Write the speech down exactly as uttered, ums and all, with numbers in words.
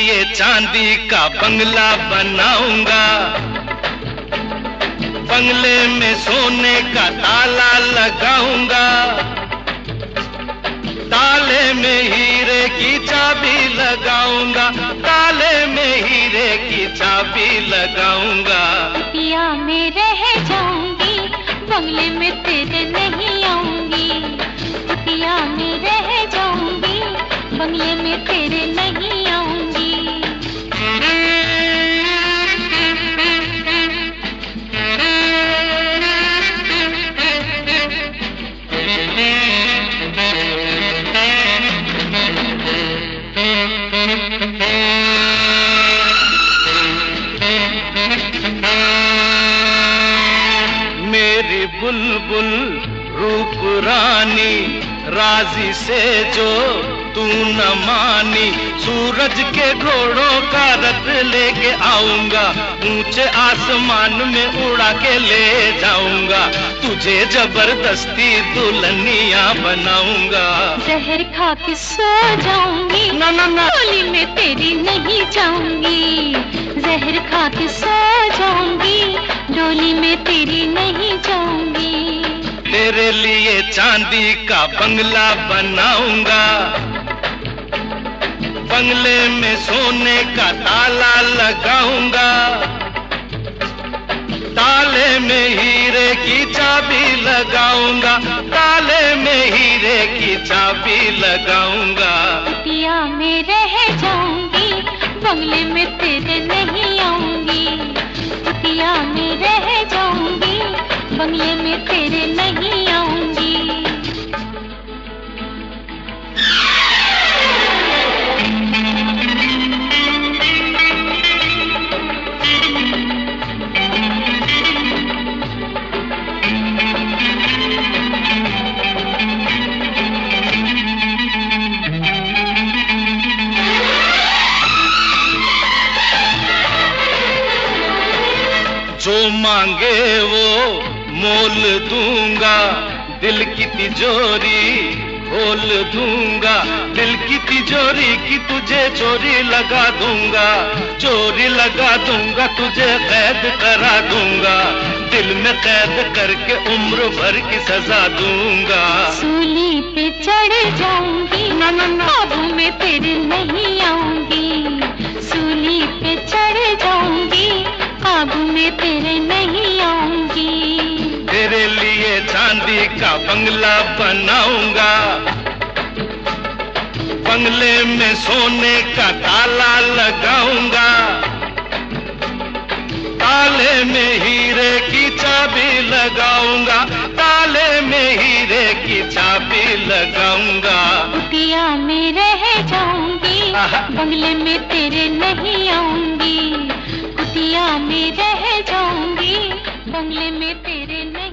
लिए चांदी का बंगला बनाऊंगा, बंगले में सोने का ताला लगाऊंगा, ताले में हीरे की चाबी लगाऊंगा, ताले में हीरे की चाबी लगाऊंगा। कुटिया में रह जाऊंगी, बंगले में तेरे नहीं आऊंगी। कुटिया में रह जाऊंगी, बंगले में तेरे नहीं आऊंगी। मेरी बुलबुल रूप रानी, राजी से जो तू न मानी, सूरज के घोड़ों का रथ लेके आऊंगा, ऊंचे आसमान में उड़ा के ले जाऊंगा, तुझे जबरदस्ती दुल्हनिया बनाऊंगा। जहर खा के सो जाऊंगी, ना ना ना, डोली में तेरी नहीं जाऊंगी। जहर खा के सो जाऊंगी, डोली में तेरी नहीं जाऊंगी। तेरे लिए चांदी का बंगला बनाऊंगा, बंगले में सोने का ताला लगाऊंगा, ताले में हीरे की चाबी लगाऊंगा, ताले में हीरे की चाबी लगाऊंगा। कुटिया में रह जाऊंगी, बंगले में तेरे नहीं आऊंगी। कुटिया में रह जाऊंगी, बंगले में तेरे नहीं आऊंगी। जो मांगे वो मोल दूंगा, दिल की तिजोरी खोल दूंगा, दिल की तिजोरी की तुझे चोरी लगा दूंगा, चोरी लगा दूंगा, तुझे कैद करा दूंगा, दिल में कैद करके उम्र भर की सजा दूंगा। सूली पे चढ़ जाऊंगी, ना ना ना, काबू में तेरे नहीं आऊंगी। सूली पे चढ़ जाऊंगी, काबू में तेरे नहीं आऊंगी। तेरे लिए चांदी का बंगला बनाऊंगा, बंगले में सोने का ताला लगाऊंगा, ताले में हीरे की चाबी लगाऊंगा, ताले में हीरे की चाबी लगाऊंगा। कुटिया में रह जाऊंगी, बंगले में तेरे नहीं आऊंगी। कुटिया में रह जाऊंगी, बंगले में तेरे नहीं